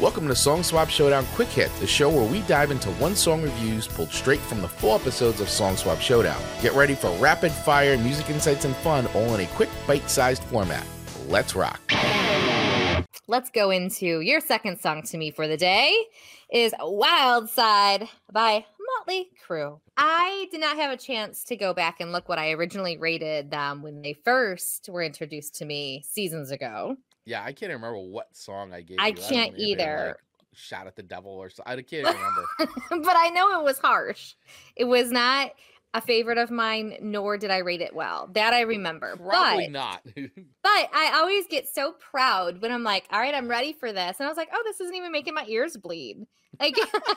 Welcome to Song Swap Showdown Quick Hit, the show where we dive into one song reviews pulled straight from the full episodes of Song Swap Showdown. Get ready for rapid fire music insights and fun, all in a quick bite-sized format. Let's rock. Let's go into your second song to me for the day is Wild Side by Motley Crue. I did not have a chance to go back and look what I originally rated them when they first were introduced to me seasons ago. Yeah, I can't remember what song I gave you. I can't either. Shout at the devil or something. I can't remember. But I know it was harsh. It was not a favorite of mine, nor did I rate it well. That I remember. Probably not. But I always get so proud when I'm like, all right, I'm ready for this. And I was like, oh, this isn't even making my ears bleed. Like,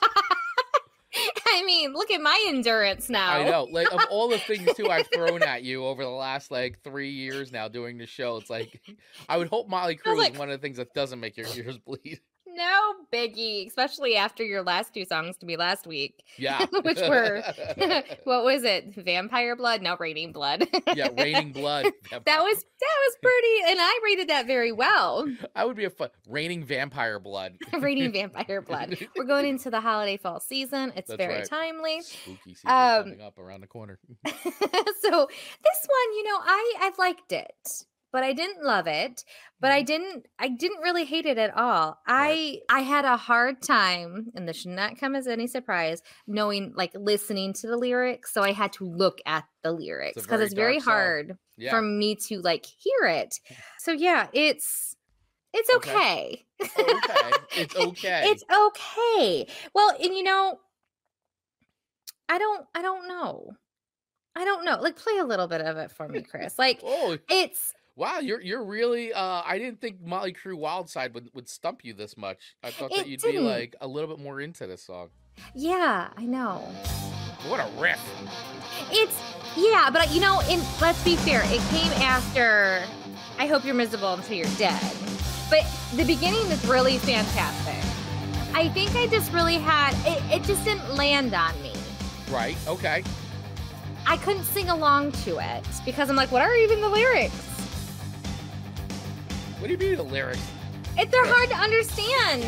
I mean, look at my endurance now. I know. Like, of all the things, too, I've thrown at you over the last, 3 years now doing the show, it's like, I would hope Motley Crue is one of the things that doesn't make your ears bleed. No biggie, especially after your last two songs to me last week. Yeah. Which were, what was it? Vampire Blood? No, Raining Blood. Yeah, Raining Blood. That was pretty, and I rated that very well. I would be a fun Raining Vampire Blood. Raining Vampire Blood. We're going into the holiday fall season. It's That's very right. timely. Spooky season coming up around the corner. So this one, I liked it. But I didn't love it. But I didn't really hate it at all. Right. I had a hard time, and this should not come as any surprise, listening to the lyrics. So I had to look at the lyrics because it's very hard for me to hear it. So yeah, it's okay. Okay. It's okay. It's okay. Well, and I don't know. I don't know. Play a little bit of it for me, Chris. It's. Wow, you're really I didn't think Motley Crue Wild Side would stump you this much. I thought that you'd be a little bit more into this song. Yeah, I know. What a riff. But let's be fair, it came after I Hope You're Miserable Until You're Dead. But the beginning is really fantastic. I think I just really had it just didn't land on me. Right, okay. I couldn't sing along to it because I'm like, what are even the lyrics? What do you mean the lyrics? They're hard to understand.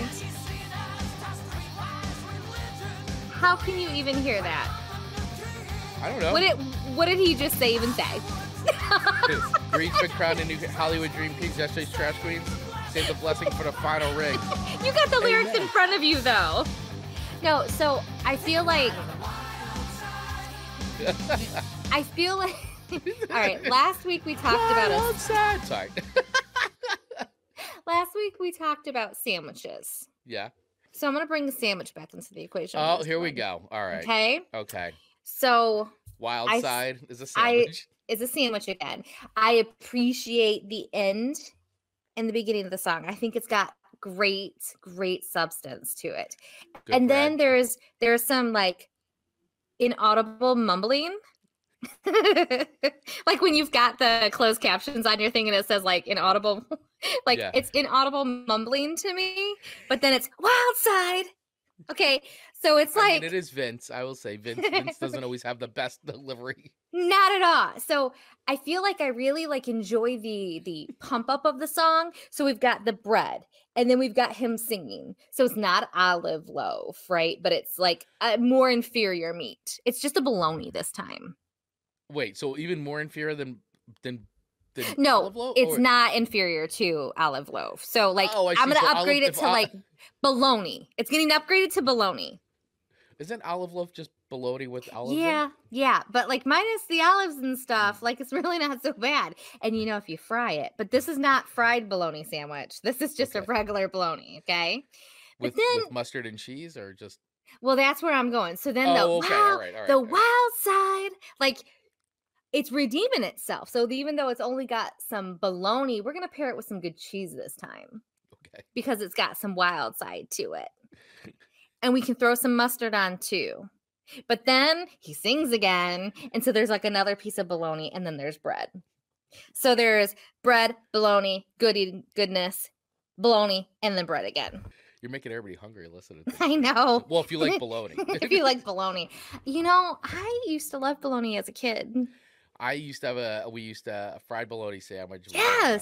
How can you even hear that? I don't know. What did he just even say? Greed's been crowned a new Hollywood Dream Kings, yesterday's trash queens. Save the blessing for the final ring. You got the lyrics in front of you, though. No, so I feel like... All right, last week we talked about Sorry. Last week we talked about sandwiches. Yeah. So I'm going to bring the sandwich back into the equation. Oh, here we go. All right. Okay. So Wild Side is a sandwich. Is a sandwich again. I appreciate the end and the beginning of the song. I think it's got great substance to it. Good and bread. Then there's some inaudible mumbling. When you've got the closed captions on your thing and it says inaudible, It's inaudible mumbling to me, but then it's Wild Side. Okay, so it's it is Vince. I will say Vince doesn't always have the best delivery. Not at all. So I feel like I really enjoy the pump up of the song. So we've got the bread and then we've got him singing. So it's not olive loaf, right? But it's a more inferior meat. It's just a bologna this time. Wait, so even more inferior than no, olive loaf? It's not inferior to olive loaf. So I'm going to upgrade it to bologna. It's getting upgraded to bologna. Isn't olive loaf just bologna with olives? Yeah, but minus the olives and stuff, it's really not so bad. And if you fry it, but this is not fried bologna sandwich. This is just a regular bologna, okay? With mustard and cheese or just? Well, that's where I'm going. So then all right. Wild Side, it's redeeming itself. So even though it's only got some bologna, we're going to pair it with some good cheese this time. Okay. Because it's got some Wild Side to it. And we can throw some mustard on too. But then he sings again. And so there's another piece of bologna and then there's bread. So there's bread, bologna, goodness, bologna, and then bread again. You're making everybody hungry listening to this. I know. Well, if you like bologna. If you like bologna. I used to love bologna as a kid. We used to have a fried bologna sandwich. Yes.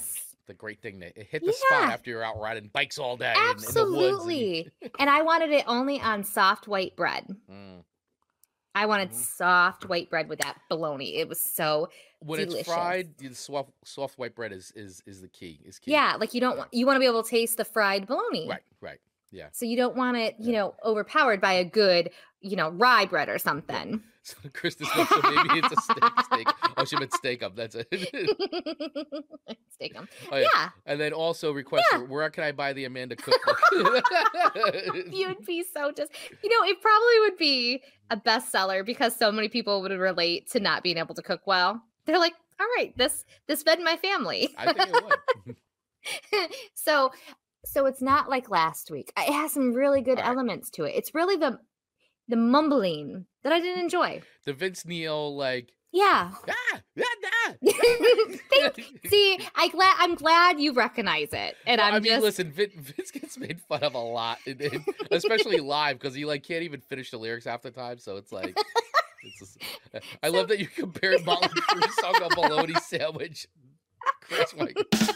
the great thing that it hit the spot after you're out riding bikes all day in the woods. Absolutely. And I wanted it only on soft white bread. I wanted soft white bread with that bologna. It was so when delicious. It's fried, the soft white bread is the key. Is key. Yeah, like you want to be able to taste the fried bologna. Right. Yeah. So you don't want it, overpowered by a good, rye bread or something. So Kristen said, so maybe it's a steak. Oh, she meant steak up. That's it. Steak up. Oh, yeah. And then also request, where can I buy the Amanda cookbook? You'd be so it probably would be a bestseller because so many people would relate to not being able to cook well. They're like, all right, this fed my family. I think it would. So it's not like last week. It has some really good elements to it. It's really the mumbling that I didn't enjoy. The Vince Neil, like, yeah. See, I'm glad you recognize it, and listen, Vince gets made fun of a lot, especially live because he can't even finish the lyrics half the time. So it's like, I love that you compared Motley Crue's song "A Bologna Sandwich." Chris White.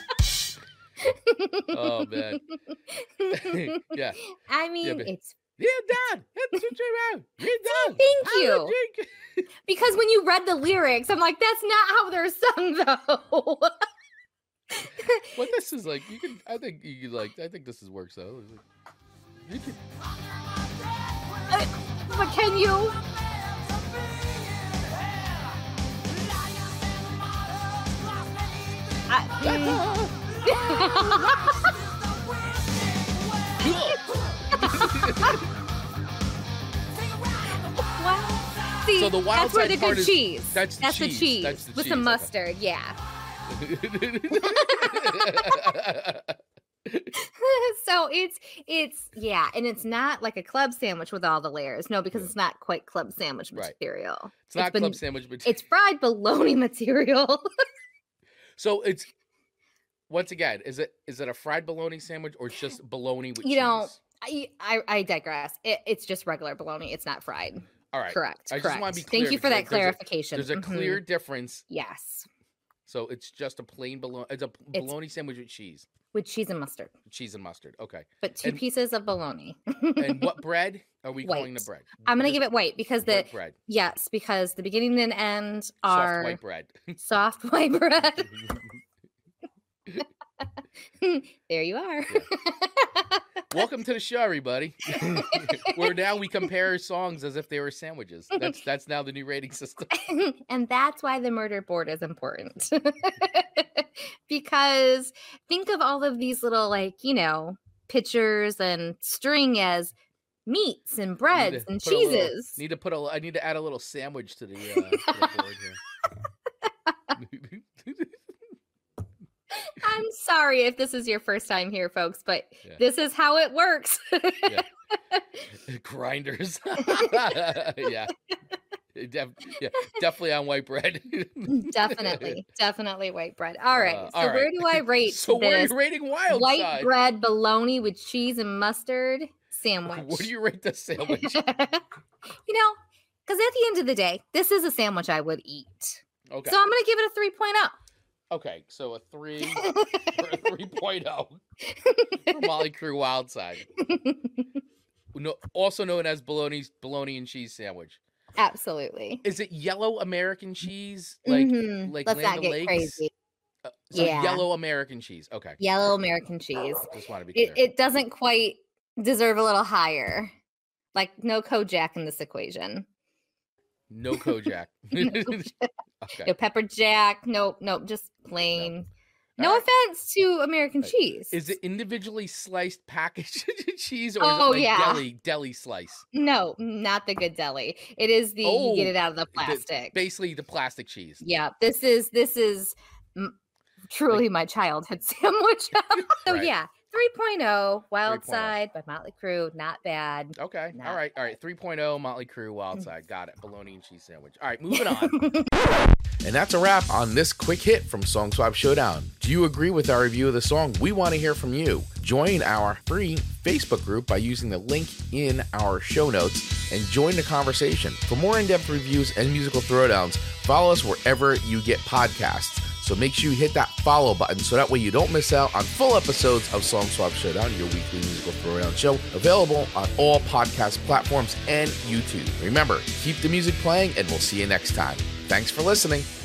Oh man. Yeah. I mean, it's. Yeah, Dad. Thank you. Because when you read the lyrics, I'm like, that's not how they're sung, though. What this is like, I think this is works though. You can. But can you? Wow. See, so the wild that's where the part good cheese. That's the cheese. That's the with cheese. some mustard, yeah. So it's and it's not like a club sandwich with all the layers. No, because it's not quite club sandwich material. Right. It's not club sandwich material. It's fried bologna material. So it's once again, is it a fried bologna sandwich or just bologna with cheese? I digress. It's just regular bologna. It's not fried. All right. Correct. I just want to be clear. Thank you for that clarification. There's a clear difference. Yes. So it's just a plain bologna. It's a bologna sandwich with cheese. With cheese and mustard. Cheese and mustard. Okay. But two pieces of bologna. And what bread are we calling the bread? I'm going to give it white because white bread. Yes, because the beginning and end are soft white bread. Soft white bread. There you are. Yeah. Welcome to the show, everybody. Where now we compare songs as if they were sandwiches. That's now the new rating system. And that's why the murder board is important. Because think of all of these little pictures and string as meats and breads and cheeses. I need to add a little sandwich to the board here. I'm sorry if this is your first time here, folks, but this is how it works. Grinders. Yeah. Definitely on white bread. Definitely white bread. All right. So where do I rate so this where are you rating wild white side? Bread bologna with cheese and mustard sandwich? What do you rate the sandwich? Because at the end of the day, this is a sandwich I would eat. Okay. So I'm going to give it a 3.0. Okay, so a 3.0 for Motley Crue Wild Side. Also known as bologna and cheese sandwich. Absolutely. Is it yellow American cheese? Like Let's Land not get Lakes? crazy. Yellow American cheese. Okay. Yellow American cheese. Just want to be clear. It doesn't quite deserve a little higher. Like no Kojak in this equation. No Kojak. Okay. No pepper jack. Nope. Just plain. No offense to American cheese. Is it individually sliced packaged cheese or is it deli slice? No, not the good deli. It is you get it out of the plastic. Basically the plastic cheese. Yeah. This is truly my childhood sandwich. So yeah. 3.0 Wild Side by Motley Crue. Not bad. Okay. All right. 3.0 Motley Crue Wild Side. Got it. Bologna and cheese sandwich. All right. Moving on. And that's a wrap on this quick hit from Song Swap Showdown. Do you agree with our review of the song? We want to hear from you. Join our free Facebook group by using the link in our show notes and join the conversation. For more in-depth reviews and musical throwdowns, follow us wherever you get podcasts. So make sure you hit that follow button so that way you don't miss out on full episodes of Song Swap Showdown, your weekly musical throwdown show, available on all podcast platforms and YouTube. Remember, keep the music playing, and we'll see you next time. Thanks for listening.